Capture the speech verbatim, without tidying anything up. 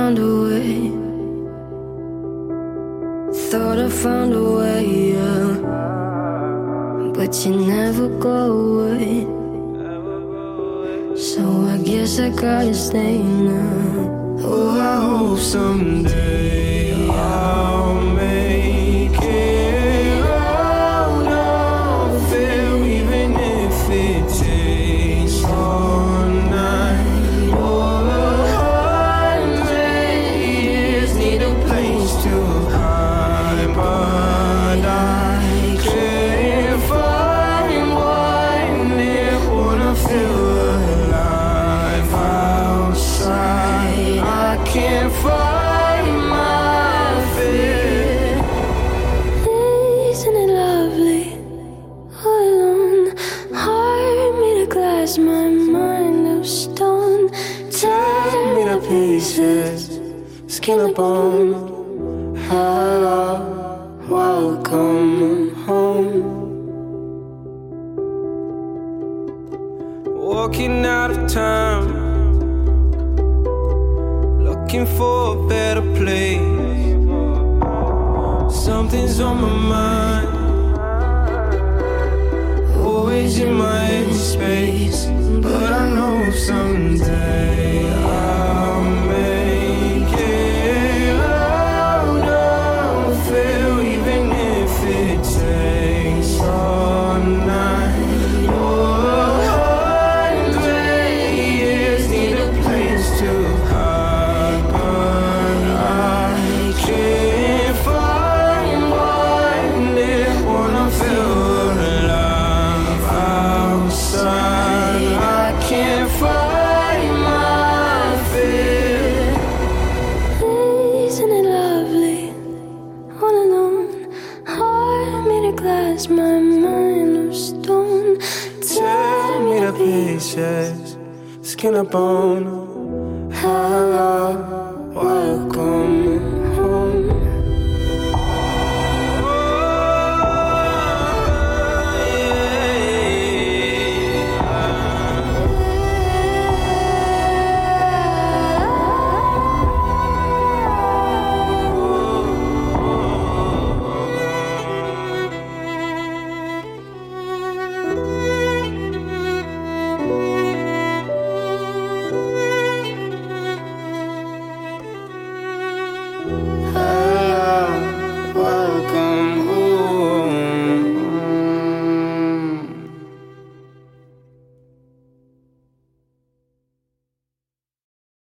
found a way. Thought I found a way, yeah. But you never go away. So I guess I gotta stay now. Oh, I hope someday I'll make it out of there, even if it takes all night or a hundred years. Need a place to hide, but I can't find one there. Wanna feel alive outside. I can't find my fear. Isn't it lovely? All alone, heart made of glass, my mind of stone. Tear me to pieces, skin and bone. Hello, welcome home. Walking out of time, looking for a better place. Something's on my mind, always in my space. But I know someday I'll make it out of here, even if it takes all night or a hundred years. Need a place to hide, but I can't find one there. Wanna feel alive outside. I can't find my fear. Isn't it lovely? All alone, heart made of glass, my mind of stone. Tear me to pieces, skin and bone. Hello.